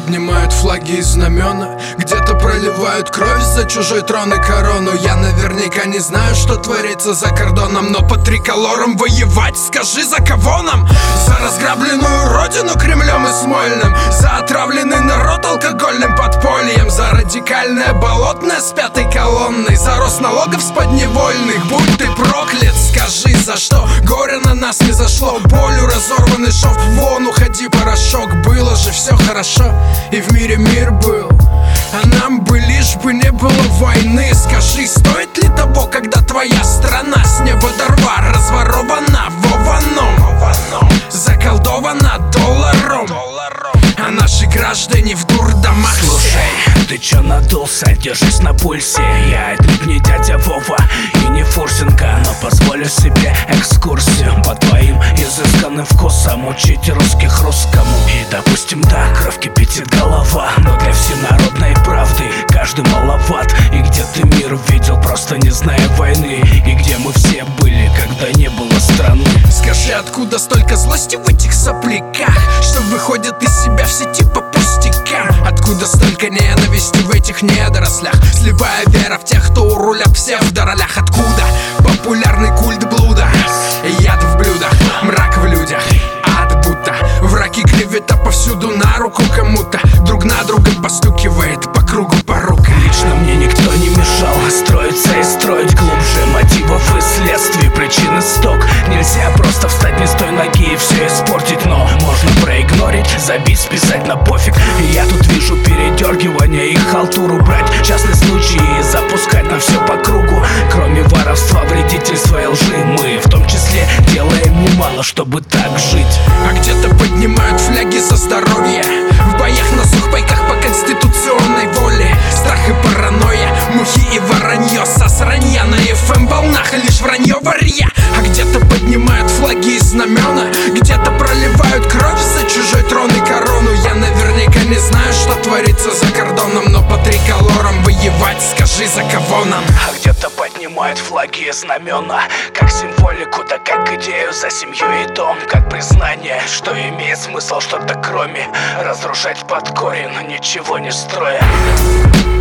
поднимают флаги и знамена, где-то проливают кровь за чужой трон и корону. Я наверняка не знаю, что творится за кордоном, но по триколорам воевать, скажи, за кого нам? За разграбленную родину Кремлем и Смольным, за отравленный народ алкогольным подпольем, за радикальное болотное с пятой колонной, за рост налогов с подневольных. Будь ты проклят, скажи, за что горе на нас не зашло, болью разорванный шов. Вон, уходи, порошок, было же все хорошо, и в мире мир был, а нам бы лишь бы не было войны. Скажи, стоит ли того, когда твоя страна с неба до рва разворована вованом, заколдована долларом, а наши граждане в дурдомах. Слушай, ты чё надулся? Держись на пульсе. Я отнюдь не дядя Вова и не Фурсенко, но позволю себе экскурсию по твоим изысканным вкусам, учить русских русскому. И допустим, да, кровь кипятит голова, но для всенародной правды каждый маловат. И где ты мир видел, просто не зная войны, и где мы все были, когда не было страны. Скажи, откуда столько злости в этих сопляках, что выходят из себя все типа пустякам? Откуда столько ненависти в этих недорослях, слепая вера в тех, кто у руля в псевдоролях? Откуда популярный культ блуда, яд в блюдах, мрак в людях, ад будто враги, клевета повсюду на руку кому-то, друг на друга постукивает по кругу порука. Лично мне никто не мешал строиться и строить глубже мотивов и следствий, причин исток. Нельзя просто встать не с той ноги и все испортить, но можно проигнорить, забить, списать на пофиг. И я тут вижу передергивание и халтуру брать частный случай и запускать на все по кругу. Кроме воровства, вредительства и лжи, мы в том числе делаем немало, чтобы так жить. А где-то поднимают фляги за здоровье, в боях на сухпайках по конституционной воле. Страх и паранойя, мухи и воронье, сосранья на FM волнах, лишь вранье варья. А где-то поднимают флаги и знамена, где-то проливают кровь за чужой трон и корону. Я наверняка не знаю, что творится за кордоном, но по триколорам воевать, скажи, за кого нам? А где-то поднимают флаги и знамена, как символику, да как идею за семью и дом, как признание, что имеет смысл что-то кроме разрушать под корень, ничего не строя.